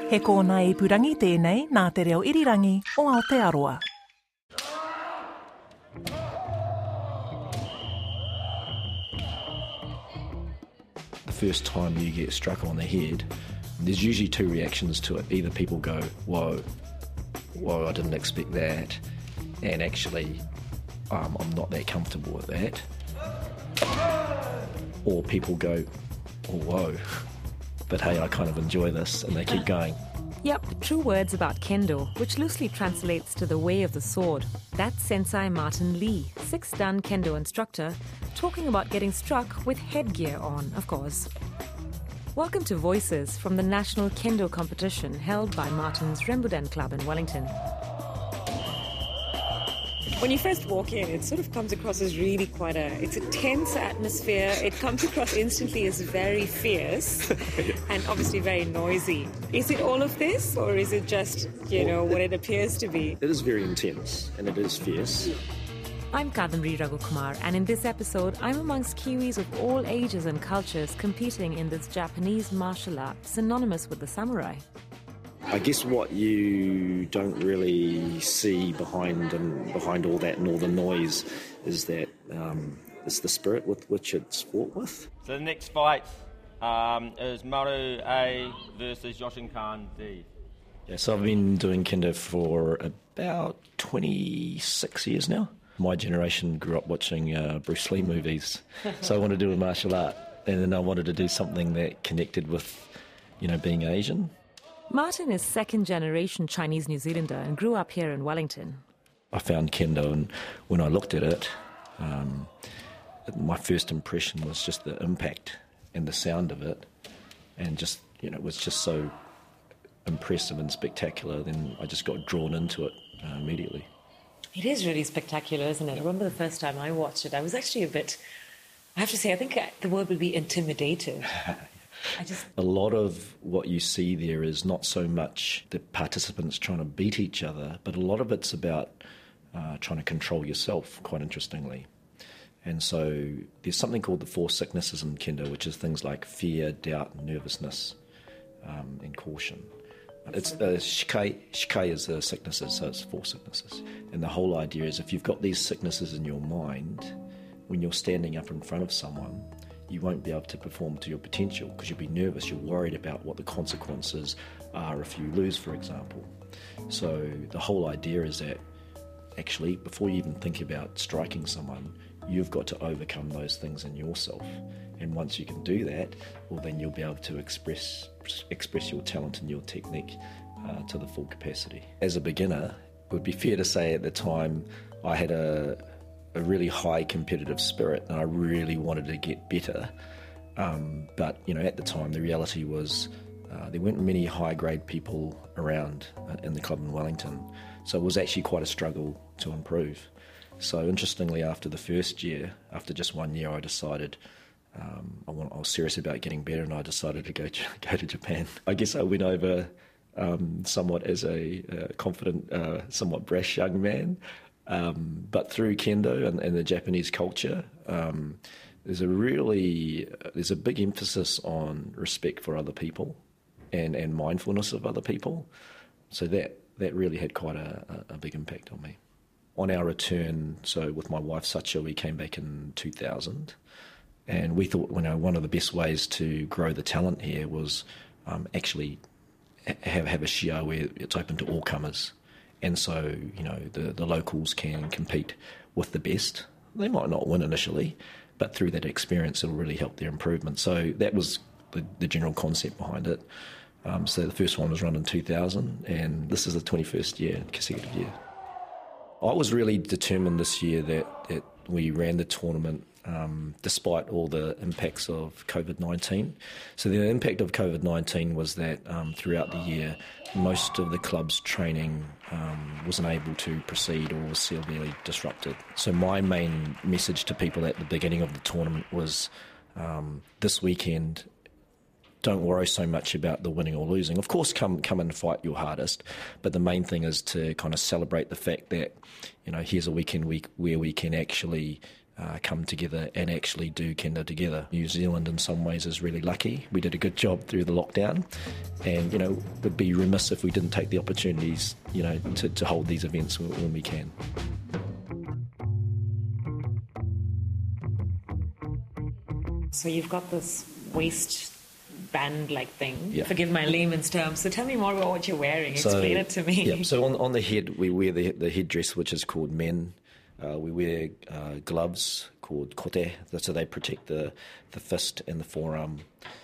He kōna ipurangi tēnei nā te reo irirangi o Aotearoa. The first time you get struck on the head, there's usually two reactions to it. Either people go, whoa, I didn't expect that, and actually I'm not that comfortable with that. Or people go, oh, whoa, but hey, I kind of enjoy this, and they keep going. Yep, true words about kendo, which loosely translates to the way of the sword. That's Sensei Martin Lee, 6-dan kendo instructor, talking about getting struck with headgear on, of course. Welcome to Voices from the National Kendo Competition held by Martin's Rembuden Club in Wellington. When you first walk in, it sort of comes across as really it's a tense atmosphere. It comes across instantly as very fierce and obviously very noisy. Is it all of this, or is it just, what it appears to be? It is very intense and it is fierce. I'm Kadamri Raghukumar, and in this episode, I'm amongst Kiwis of all ages and cultures competing in this Japanese martial art synonymous with the samurai. I guess what you don't really see behind all that and all the noise is that it's the spirit with which it's fought with. So the next fight is Maru A versus Yoshinkan D. Yeah, so I've been doing kendo for about 26 years now. My generation grew up watching Bruce Lee movies, so I wanted to do a martial art, and then I wanted to do something that connected with, being Asian. Martin is second-generation Chinese New Zealander and grew up here in Wellington. I found kendo, and when I looked at it, my first impression was just the impact and the sound of it, and just, it was just so impressive and spectacular. Then I just got drawn into it immediately. It is really spectacular, isn't it? I remember the first time I watched it, I was actually I have to say, I think the word would be intimidated. A lot of what you see there is not so much the participants trying to beat each other, but a lot of it's about trying to control yourself, quite interestingly. And so there's something called the four sicknesses in kendo, which is things like fear, doubt, nervousness, and caution. It's shikai is the sicknesses, so it's four sicknesses. And the whole idea is if you've got these sicknesses in your mind, when you're standing up in front of someone, you won't be able to perform to your potential because you'll be nervous, you're worried about what the consequences are if you lose, for example. So the whole idea is that actually, before you even think about striking someone, you've got to overcome those things in yourself. And once you can do that, well, then you'll be able to express your talent and your technique to the full capacity. As a beginner, it would be fair to say at the time I had a really high competitive spirit and I really wanted to get better. But, at the time, the reality was there weren't many high-grade people around in the club in Wellington. So it was actually quite a struggle to improve. So interestingly, after the first year, after just 1 year, I decided I was serious about getting better, and I decided to go to Japan. I guess I went over somewhat as a confident, somewhat brash young man. But through kendo and the Japanese culture, there's a big emphasis on respect for other people and mindfulness of other people. So that really had quite a big impact on me. On our return, so with my wife Sacha, we came back in 2000, and we thought one of the best ways to grow the talent here was actually have a shio where it's open to all comers. And so, the locals can compete with the best. They might not win initially, but through that experience, it'll really help their improvement. So that was the general concept behind it. So the first one was run in 2000, and this is the 21st consecutive year. I was really determined this year that we ran the tournament despite all the impacts of COVID-19. So the impact of COVID-19 was that throughout the year, most of the club's training wasn't able to proceed or was severely disrupted. So my main message to people at the beginning of the tournament was this weekend, don't worry so much about the winning or losing. Of course, come and fight your hardest, but the main thing is to kind of celebrate the fact that, here's a weekend where we can actually come together and actually do kendo together. New Zealand in some ways is really lucky. We did a good job through the lockdown, and would be remiss if we didn't take the opportunities to hold these events when we can. So you've got this waist band-like thing. Yeah. Forgive my layman's terms. So tell me more about what you're wearing. Explain it to me. Yeah. So on the head, we wear the headdress, which is called men. We wear gloves called kote, so they protect the fist and the forearm.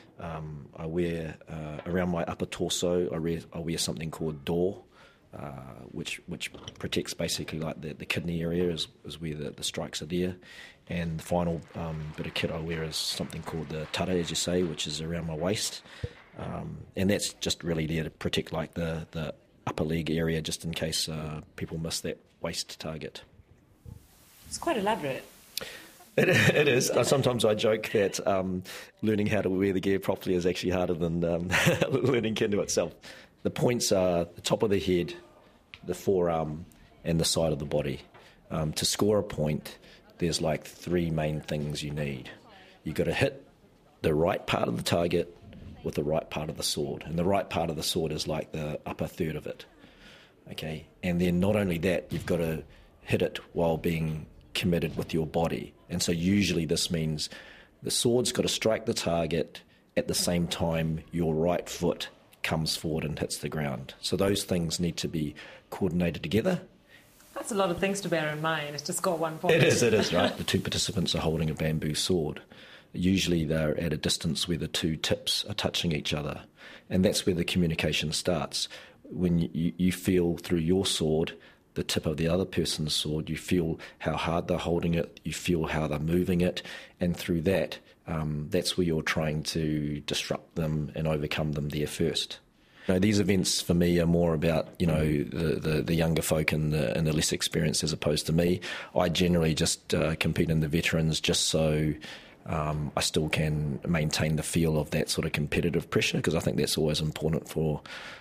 I wear around my upper torso. I wear something called do, which protects basically like the kidney area is where the strikes are there. And the final bit of kit I wear is something called the tara, as you say, which is around my waist. And that's just really there to protect like the upper leg area, just in case people miss that waist target. It's quite elaborate. It is. Sometimes I joke that learning how to wear the gear properly is actually harder than learning kendo itself. The points are the top of the head, the forearm, and the side of the body. To score a point, there's like three main things you need. You've got to hit the right part of the target with the right part of the sword. And the right part of the sword is like the upper third of it. Okay? And then not only that, you've got to hit it while being committed with your body. And so usually this means the sword's got to strike the target at the same time your right foot comes forward and hits the ground. So those things need to be coordinated together. That's a lot of things to bear in mind. It's just got 1 point. It is, right? The two participants are holding a bamboo sword. Usually they're at a distance where the two tips are touching each other. And that's where the communication starts. When you feel through your sword the tip of the other person's sword, you feel how hard they're holding it, you feel how they're moving it, and through that, that's where you're trying to disrupt them and overcome them there first. These events for me are more about the younger folk and the less experienced as opposed to me. I generally just compete in the veterans just so I still can maintain the feel of that sort of competitive pressure, because I think that's always important for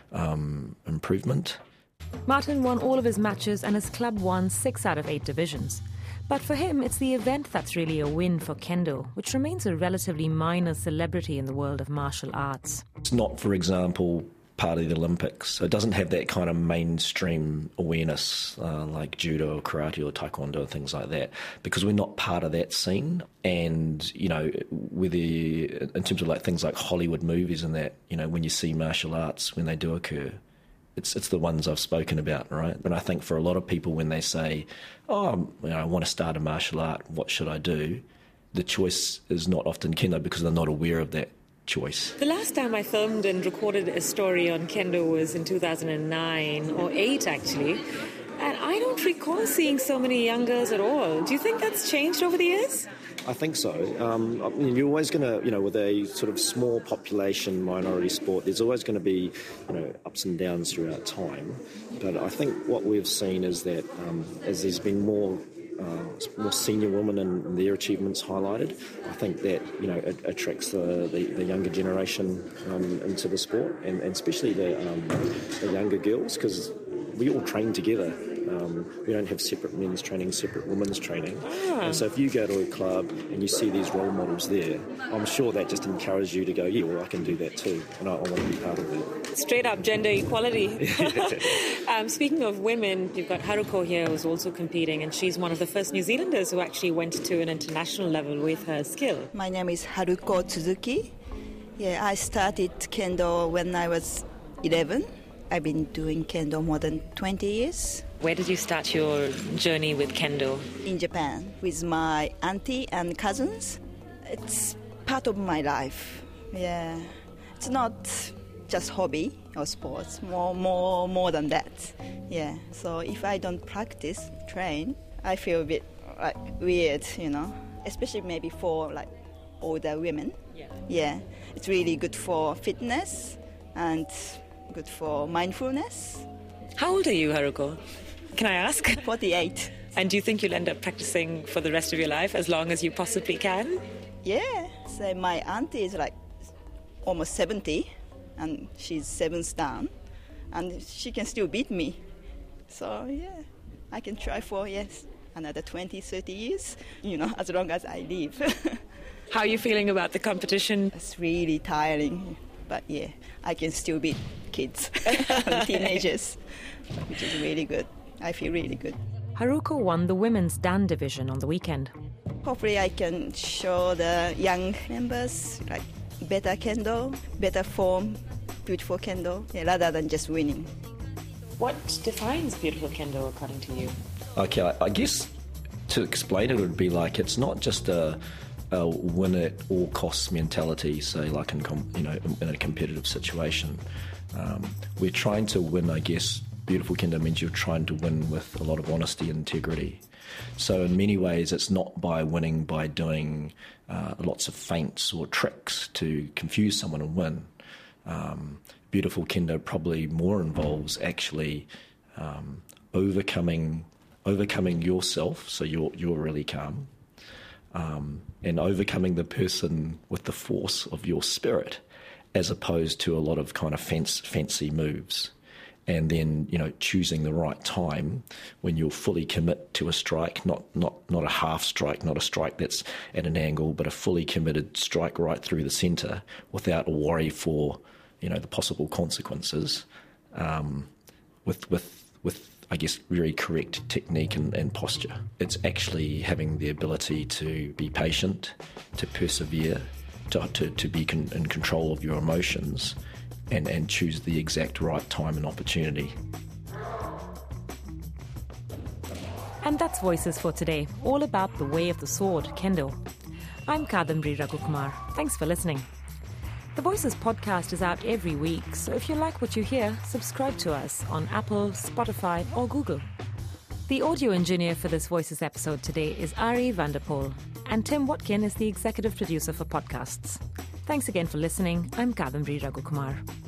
improvement. Martin won all of his matches and his club won 6 out of 8 divisions. But for him, it's the event that's really a win for kendo, which remains a relatively minor celebrity in the world of martial arts. It's not, for example, part of the Olympics. So it doesn't have that kind of mainstream awareness like judo or karate or taekwondo or things like that, because we're not part of that scene. And, in terms of like things like Hollywood movies and that, when you see martial arts, when they do occur, it's the ones I've spoken about, right? And I think for a lot of people, when they say, I want to start a martial art, what should I do? The choice is not often kendo because they're not aware of that choice. The last time I filmed and recorded a story on kendo was in 2009 or 8 actually, and I don't recall seeing so many young girls at all. Do you think that's changed over the years? I think so. You're always going to, with a sort of small population minority sport, there's always going to be, ups and downs throughout time. But I think what we've seen is that as there's been more senior women and their achievements highlighted, I think that it attracts the younger generation into the sport, and especially the younger girls, because we all train together. We don't have separate men's training, separate women's training. And so if you go to a club and you see these role models there, I'm sure that just encourages you to go, yeah, well, I can do that too, and I want to be part of that. Straight up gender equality. Speaking of women, you've got Haruko here who's also competing, and she's one of the first New Zealanders who actually went to an international level with her skill. My name is Haruko Tsuzuki. Yeah, I started kendo when I was 11. I've been doing kendo more than 20 years. Where did you start your journey with kendo? In Japan, with my auntie and cousins. It's part of my life. Yeah, it's not just hobby or sports, more than that. Yeah, so if I don't practice, train, I feel a bit like weird, especially maybe for like older women. Yeah, it's really good for fitness and good for mindfulness. How old are you, Haruko? Can I ask? 48. And do you think you'll end up practicing for the rest of your life as long as you possibly can? Yeah. So my auntie is like almost 70 and she's 7th dan and she can still beat me. So yeah, I can try for another 20, 30 years, as long as I live. How are you feeling about the competition? It's really tiring, but yeah, I can still beat kids and teenagers, which is really good. I feel really good. Haruko won the women's Dan division on the weekend. Hopefully I can show the young members like better kendo, better form, beautiful kendo, rather than just winning. What defines beautiful kendo according to you? Okay, I guess to explain it would be like it's not just a win at all costs mentality, say like in a competitive situation. We're trying to win, I guess. Beautiful kendo means you're trying to win with a lot of honesty and integrity. So in many ways, it's not by winning by doing lots of feints or tricks to confuse someone and win. Beautiful kendo probably more involves actually overcoming yourself, so you're really calm, and overcoming the person with the force of your spirit, as opposed to a lot of kind of fancy moves. And then, choosing the right time when you'll fully commit to a strike, not a half strike, not a strike that's at an angle, but a fully committed strike right through the centre without a worry for, the possible consequences, with I guess, very correct technique and posture. It's actually having the ability to be patient, to persevere, to be in control of your emotions, and choose the exact right time and opportunity. And that's Voices for today, all about the way of the sword, kendo. I'm Kadambari Raghukumar. Thanks for listening. The Voices podcast is out every week, so if you like what you hear, subscribe to us on Apple, Spotify or Google. The audio engineer for this Voices episode today is Ari Vanderpool, and Tim Watkin is the executive producer for podcasts. Thanks again for listening. I'm Kadambari Raghukumar.